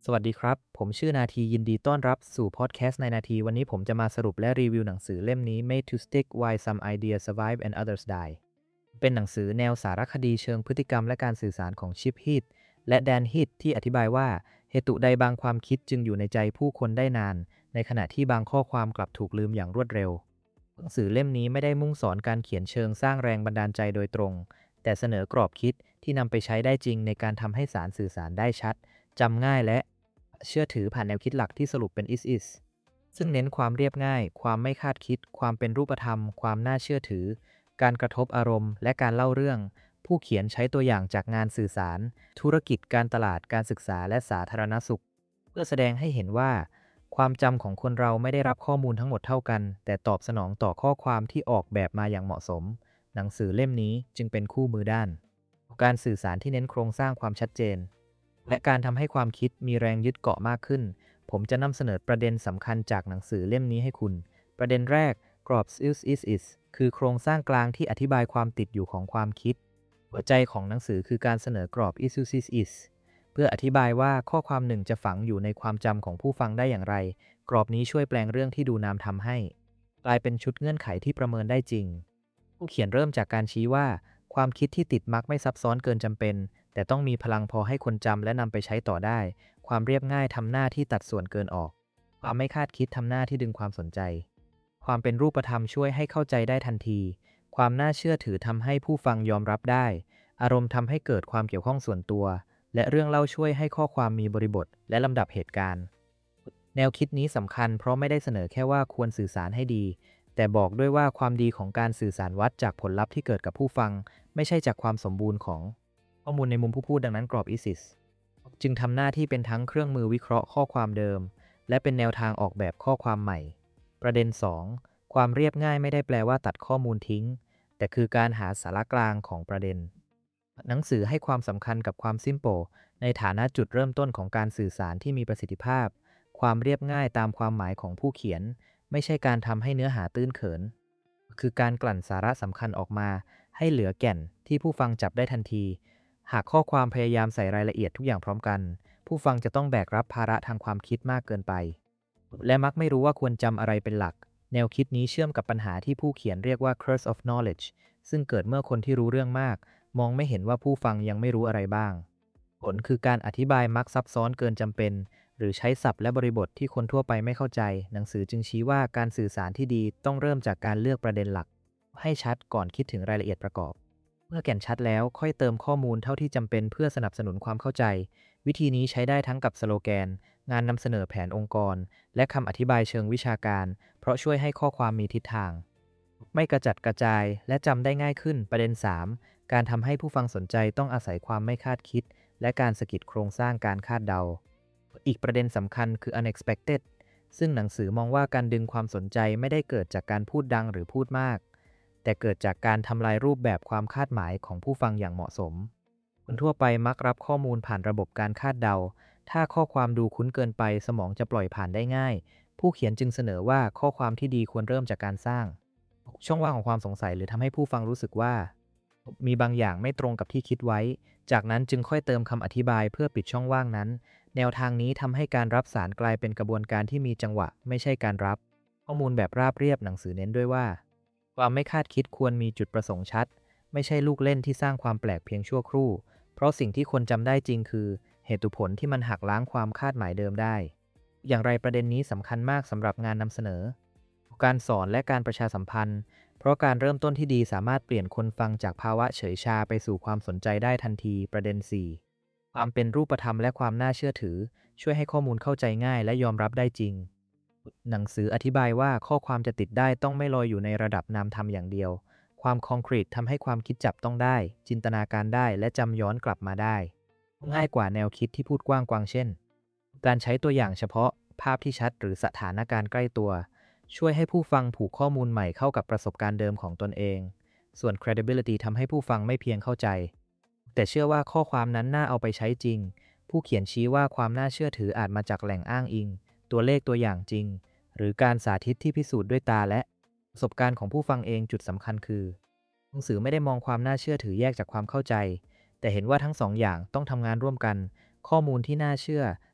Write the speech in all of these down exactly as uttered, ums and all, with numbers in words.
สวัสดีครับ ผมชื่อนาทียินดีต้อนรับสู่พอดแคสต์ในนาที วันนี้ผมจะมาสรุปและรีวิวหนังสือเล่มนี้ Made to Stick Why Some Ideas Survive and Others Die เป็นหนังสือแนวสารคดีเชิงพฤติกรรมและการสื่อสารของชิปฮีทและแดนฮีทที่อธิบายว่าเหตุใดบางความคิดจึงอยู่ในใจผู้คนได้นานในขณะที่บางข้อความกลับถูกลืมอย่างรวดเร็วหนังสือเล่มนี้ไม่ได้มุ่งสอนการเขียนเชิงสร้างแรงบันดาลใจโดยตรงแต่เสนอกรอบคิดที่นำไปใช้ได้จริงในการทำให้สารสื่อสารได้ชัดจำง่ายและเชื่อถือผ่านแนวคิดหลักที่สรุปเป็น is is ซึ่งเน้นความเรียบง่ายความไม่คาดคิดความเป็นรูปธรรมความน่าเชื่อถือการกระทบอารมณ์และการเล่าเรื่องผู้เขียนใช้ตัวอย่างจากงานสื่อสารธุรกิจการตลาดการศึกษาและสาธารณสุขเพื่อแสดงให้เห็นว่าความจำของคนเราไม่ได้รับข้อมูลทั้งหมดเท่ากันแต่ตอบสนองต่อข้อความที่ออกแบบมาอย่างเหมาะสมหนังสือเล่มนี้จึงเป็นคู่มือด้านการสื่อสารที่เน้นโครงสร้างความชัดเจนและการทำให้ความคิดมีแรงยึดเกาะมากขึ้นผมจะนำเสนอประเด็นสำคัญจากหนังสือเล่มนี้ให้คุณประเด็นแรกกรอบ is is is คือโครงสร้างกลางที่อธิบายความติดอยู่ของความคิดหัวใจของหนังสือคือการเสนอกรอบ is is is is เพื่ออธิบายว่าข้อความหนึ่งจะฝังอยู่ในความจำของผู้ฟังได้อย่างไรกรอบนี้ช่วยแปลงเรื่องที่ดูนามทำให้กลายเป็นชุดเงื่อนไขที่ประเมินได้จริงผู้เขียนเริ่มจากการชี้ว่าความคิดที่ติดมักไม่ซับซ้อนเกินจำเป็นแต่ต้องมีพลังพอให้คนจำและนำไปใช้ต่อได้ความเรียบง่ายทำหน้าที่ตัดส่วนเกินออกความไม่คาดคิดทำหน้าที่ดึงความสนใจความเป็นรูปธรรมช่วยให้เข้าใจได้ทันทีความน่าเชื่อถือทำให้ผู้ฟังยอมรับได้อารมณ์ทำให้เกิดความเกี่ยวข้องส่วนตัวและเรื่องเล่าช่วยให้ข้อความมีบริบทและลำดับเหตุการณ์แนวคิดนี้สำคัญเพราะไม่ได้เสนอแค่ว่าควรสื่อสารให้ดีแต่บอกด้วยว่าความดีของการสื่อสารวัดจากผลลัพธ์ที่เกิดกับผู้ฟังไม่ใช่จากความสมบูรณ์ของข้อมูลในมุมผู้พูดดังนั้นกรอบ is is จึงทำหน้าที่เป็นทั้งเครื่องมือวิเคราะห์ข้อความเดิมและเป็นแนวทางออกแบบข้อความใหม่ประเด็น สอง ความเรียบง่ายไม่ได้แปลว่าตัดข้อมูลทิ้งแต่คือการหาสาระกลางของประเด็นหนังสือให้ความสำคัญกับความ simple ในฐานะจุดเริ่มต้นของการสื่อสารที่มีประสิทธิภาพความเรียบง่ายตามความหมายของผู้เขียนไม่ใช่การทำให้เนื้อหาตื้นเขินคือการกลั่นสาระสำคัญออกมาให้เหลือแก่นที่ผู้ฟังจับได้ทันทีหากข้อความพยายามใส่รายละเอียดทุกอย่างพร้อมกันผู้ฟังจะต้องแบกรับภาระทางความคิดมากเกินไปและมักไม่รู้ว่าควรจำอะไรเป็นหลักแนวคิดนี้เชื่อมกับปัญหาที่ผู้เขียนเรียกว่า curse of knowledge ซึ่งเกิดเมื่อคนที่รู้เรื่องมากมองไม่เห็นว่าผู้ฟังยังไม่รู้อะไรบ้างผลคือการอธิบายมักซับซ้อนเกินจำเป็นหรือใช้ศัพท์และบริบทที่คนทั่วไปไม่เข้าใจหนังสือจึงชี้ว่าการสื่อสารที่ดีต้องเริ่มจากการเลือกประเด็นหลักให้ชัดก่อนคิดถึงรายละเอียดประกอบเมื่อแก่นชัดแล้วค่อยเติมข้อมูลเท่าที่จำเป็นเพื่อสนับสนุนความเข้าใจวิธีนี้ใช้ได้ทั้งกับสโลแกนงานนำเสนอแผนองค์กรและคำอธิบายเชิงวิชาการเพราะช่วยให้ข้อความมีทิศทางไม่กระจัดกระจายและจำได้ง่ายขึ้นประเด็น สาม การทำให้ผู้ฟังสนใจต้องอาศัยความไม่คาดคิดและการสะกิดโครงสร้างการคาดเดาอีกประเด็นสำคัญคือ unexpected ซึ่งหนังสือมองว่าการดึงความสนใจไม่ได้เกิดจากการพูดดังหรือพูดมากแต่เกิดจากการทำลายรูปแบบความคาดหมายของผู้ฟังอย่างเหมาะสมคนทั่วไปมักรับข้อมูลผ่านระบบการคาดเดาถ้าข้อความดูคุ้นเกินไปสมองจะปล่อยผ่านได้ง่ายผู้เขียนจึงเสนอว่าข้อความที่ดีควรเริ่มจากการสร้างช่องว่างของความสงสัยหรือทำให้ผู้ฟังรู้สึกว่ามีบางอย่างไม่ตรงกับที่คิดไว้จากนั้นจึงค่อยเติมคำอธิบายเพื่อปิดช่องว่างนั้นแนวทางนี้ทำให้การรับสารกลายเป็นกระบวนการที่มีจังหวะไม่ใช่การรับข้อมูลแบบราบเรียบหนังสือเน้นด้วยว่าความไม่คาดคิดควรมีจุดประสงค์ชัดไม่ใช่ลูกเล่นที่สร้างความแปลกเพียงชั่วครู่เพราะสิ่งที่คนจำได้จริงคือเหตุผลที่มันหักล้างความคาดหมายเดิมได้อย่างไรประเด็นนี้สำคัญมากสำหรับงานนำเสนอการสอนและการประชาสัมพันธ์เพราะการเริ่มต้นที่ดีสามารถเปลี่ยนคนฟังจากภาวะเฉยชาไปสู่ความสนใจได้ทันทีประเด็น สี่ ความเป็นรูปธรรมและความน่าเชื่อถือช่วยให้ข้อมูลเข้าใจง่ายและยอมรับได้จริงหนังสืออธิบายว่าข้อความจะติดได้ต้องไม่ลอยอยู่ในระดับนามธรรมอย่างเดียวความคอนกรีตทำให้ความคิดจับต้องได้จินตนาการได้และจำย้อนกลับมาได้ง่ายกว่าแนวคิดที่พูดกว้างกวางเช่นการใช้ตัวอย่างเฉพาะภาพที่ชัดหรือสถานการณ์ใกล้ตัวช่วยให้ผู้ฟังผูกข้อมูลใหม่เข้ากับประสบการณ์เดิมของตนเองส่วน credibility ทำให้ผู้ฟังไม่เพียงเข้าใจแต่เชื่อว่าข้อความนั้นน่าเอาไปใช้จริงผู้เขียนชี้ว่าความน่าเชื่อถืออาจมาจากแหล่งอ้างอิงตัวเลขตัวอย่างจริงหรือการสาธิตที่พิสูจน์ด้วยตาและประสบการณ์ของผู้ฟังเองจุดสำคัญคือหนังสือไม่ได้มองความน่าเชื่อถือแยกจากความเข้าใจแต่เห็นว่าทั้งสองอย่างต้องทำงานร่วมกันข้อมูลที่น่าเชื่อ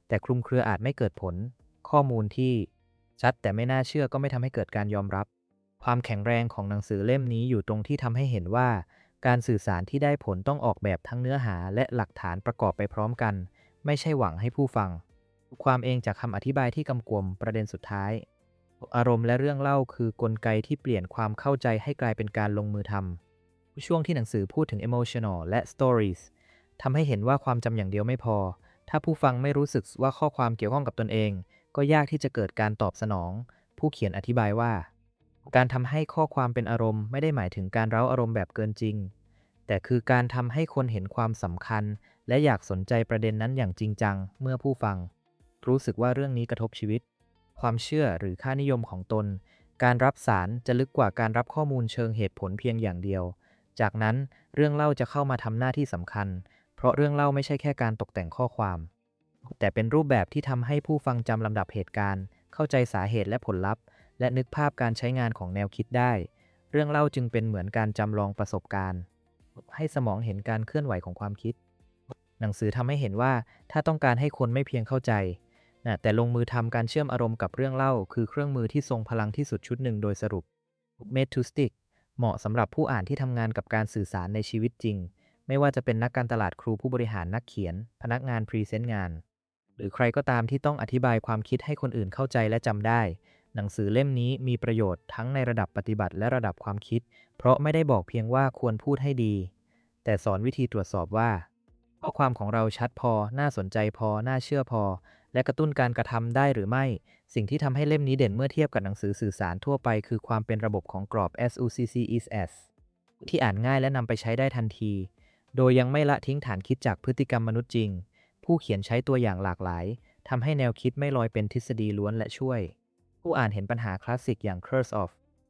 แต่คลุมเครืออาจไม่เกิดผลข้อมูลที่ชัดแต่ไม่น่าเชื่อก็ไม่ทำให้เกิดการยอมรับความแข็งแรงของหนังสือเล่มนี้อยู่ตรงที่ทำให้เห็นว่าการสื่อสารที่ได้ผลต้องออกแบบทั้งเนื้อหาและหลักฐานประกอบไปพร้อมกันไม่ใช่หวังให้ผู้ฟังความเองจากคำอธิบายที่กำกวมประเด็นสุดท้ายอารมณ์และเรื่องเล่าคือกลไกที่เปลี่ยนความเข้าใจให้กลายเป็นการลงมือทำช่วงที่หนังสือพูดถึง emotional และ stories ทำให้เห็นว่าความจำอย่างเดียวไม่พอถ้าผู้ฟังไม่รู้สึกว่าข้อความเกี่ยวข้องกับตนเองก็ยากที่จะเกิดการตอบสนองผู้เขียนอธิบายว่าการทำให้ข้อความเป็นอารมณ์ไม่ได้หมายถึงการเร้าอารมณ์แบบเกินจริงแต่คือการทำให้คนเห็นความสำคัญและอยากสนใจประเด็นนั้นอย่างจริงจังเมื่อผู้ฟังรู้สึกว่าเรื่องนี้กระทบชีวิตความเชื่อหรือค่านิยมของตนการรับสารจะลึกกว่าการรับข้อมูลเชิงเหตุผลเพียงอย่างเดียวจากนั้นเรื่องเล่าจะเข้ามาทำหน้าที่สำคัญเพราะเรื่องเล่าไม่ใช่แค่การตกแต่งข้อความแต่เป็นรูปแบบที่ทำให้ผู้ฟังจำลำดับเหตุการณ์เข้าใจสาเหตุและผลลัพธ์และนึกภาพการใช้งานของแนวคิดได้เรื่องเล่าจึงเป็นเหมือนการจำลองประสบการณ์ให้สมองเห็นการเคลื่อนไหวของความคิดหนังสือทำให้เห็นว่าถ้าต้องการให้คนไม่เพียงเข้าใจนะแต่ลงมือทำการเชื่อมอารมณ์กับเรื่องเล่าคือเครื่องมือที่ทรงพลังที่สุดชุดหนึ่งโดยสรุป Made to Stick เหมาะสำหรับผู้อ่านที่ทำงานกับการสื่อสารในชีวิตจริงไม่ว่าจะเป็นนักการตลาดครูผู้บริหารนักเขียนพนักงานพรีเซนต์งานหรือใครก็ตามที่ต้องอธิบายความคิดให้คนอื่นเข้าใจและจำได้หนังสือเล่มนี้มีประโยชน์ทั้งในระดับปฏิบัติและระดับความคิดเพราะไม่ได้บอกเพียงว่าควรพูดให้ดีแต่สอนวิธีตรวจสอบว่าข้อความของเราชัดพอน่าสนใจพอน่าเชื่อพอและกระตุ้นการกระทำได้หรือไม่สิ่งที่ทำให้เล่มนี้เด่นเมื่อเทียบกับหนังสือสื่อสารทั่วไปคือความเป็นระบบของกรอบ เอส ยู ซี ซี is as ที่อ่านง่ายและนำไปใช้ได้ทันทีโดยยังไม่ละทิ้งฐานคิดจากพฤติกรรมมนุษย์จริงผู้เขียนใช้ตัวอย่างหลากหลายทำให้แนวคิดไม่ลอยเป็นทฤษฎีล้วนและช่วยผู้อ่านเห็นปัญหาคลาสสิกอย่าง Curse of